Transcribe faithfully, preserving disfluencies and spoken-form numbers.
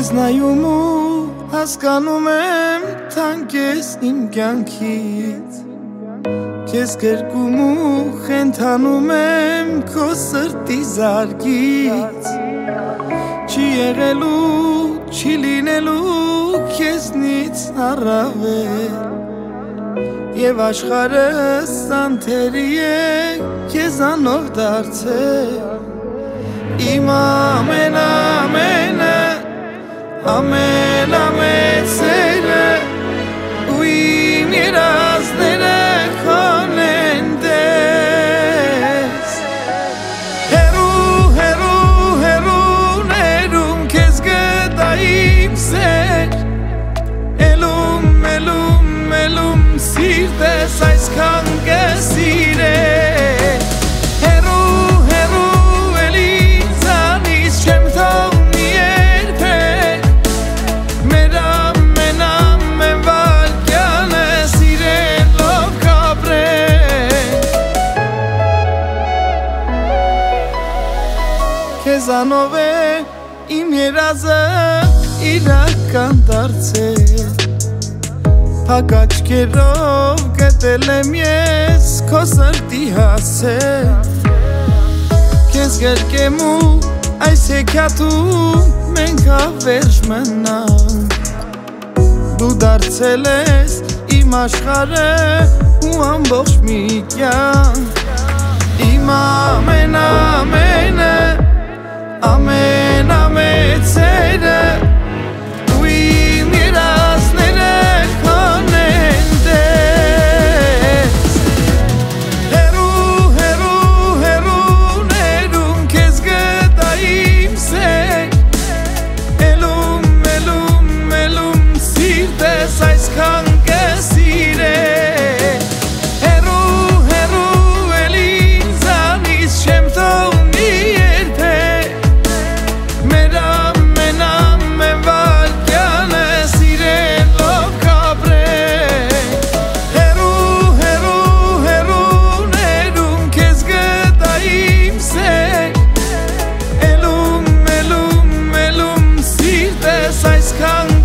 Քեզ նայում ու հասկանում եմ թանկ ես իմ կյանքից Քեզ գրկում ու խենթանում եմ քո սրտի զարկից Չի եղել ու չի լինելու քեզնից առավել Եվ աշխարհս անթերի է քեզանով դարձել Իմ ամեն ամենը ամեն ամեն սերը ու իմ երազները քոն են դες Հերու, հերու, հերու ներում քեզ գտա իմ սեր Էլում, էլում, էլում սիրտես այսքան կսիրել Հերու, հերու էլի ինձանից չեմ թողնի երբեք Մեր ամեն ամեն վայրկյանը սիրելով կապրենք Քեզանով է իմ երազը իրական դարձել Փակ աչքերով գտել եմ ես քո սրտի հասել Քեզ գրկեմ ու այս հեքիաթում մենք հավերժ մնանք Դու դարձել ես իմ աշխարհը ու ամբողջ մի կյանք Իմ ամեն ամենը ամեն ամեն սերը ու իմ երազները քոն են դες Հերու, հերու, հերու ներում քեզ գտա իմ սեր Էլում, էլում, էլում սիրտես այսքան կսիրել Հերու, հերու էլի ինձանից չեմ թողնի երբեք Մեր ամեն ամեն վայրկյանը սիրելով կապրենք Հերու, հերու, հերու ներում քեզ գտա իմ սեր Էլում, էլում, էլում սիրտես այսքան